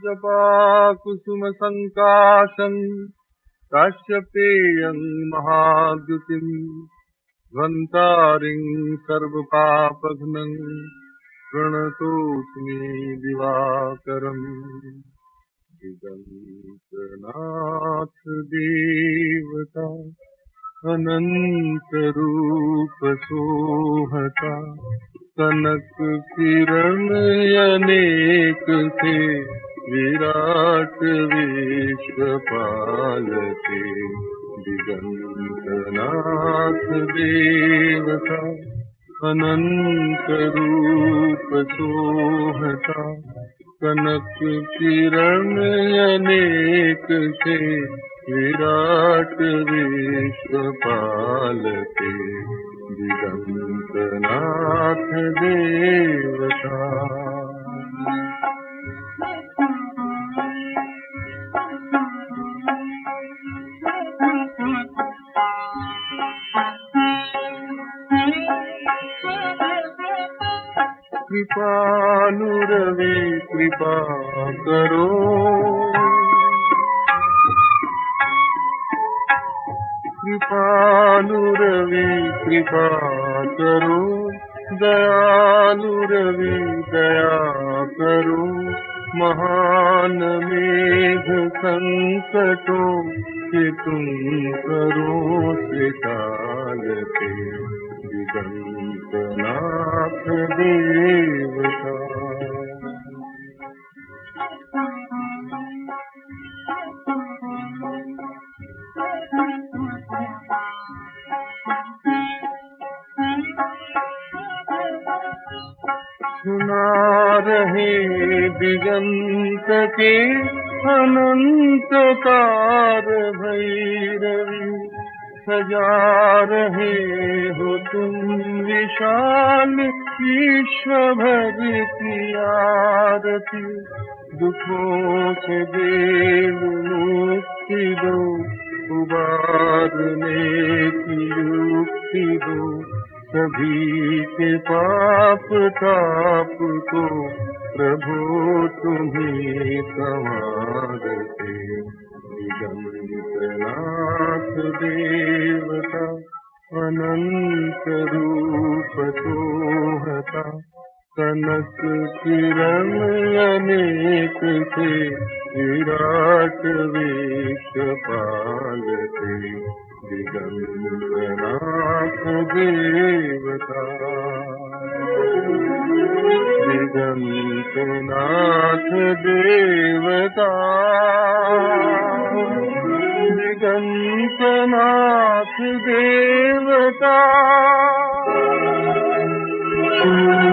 जपाकुसुमसङ्काशम् काश्यपेयम् महाद्युतिम् ध्वन्तारिम् सर्वपापघ्नम् प्रणतोऽस्मि दिवाकरम्। दिगन्तनाथ देवता अनंत रूप सोहता कनक किरण अनेक से विराट विश्व पालते। दिगंतनाथ देवता अनंत रूप सोहता कनक किरण अनेक से विराट विश्व पालते। दिगंतनाथ देवता कृपानुरवि कृपा करो। कृपानुरवि कृपा करो। दयालुरवि दया करो। महान मेघ संकटों के तुम करो त्रिकालते। दिगंतनाथ देवता सुना रहे दिगंत के अनंत तार भैरवी। सजा रहे हो तुम विशाल विश्व भर की आरती। दुखों से देव मुक्ति दो उबारने की युक्ति दो। सभी के पाप ताप को प्रभु तुम्हीं संवारते। दिगंतनाथ देवता अनंत रूप सोहता कनक किरण अनेक से विराट विश्व पालते। दिगंतनाथ देवता दिगंतनाथ देवता दिगंतनाथ देवता।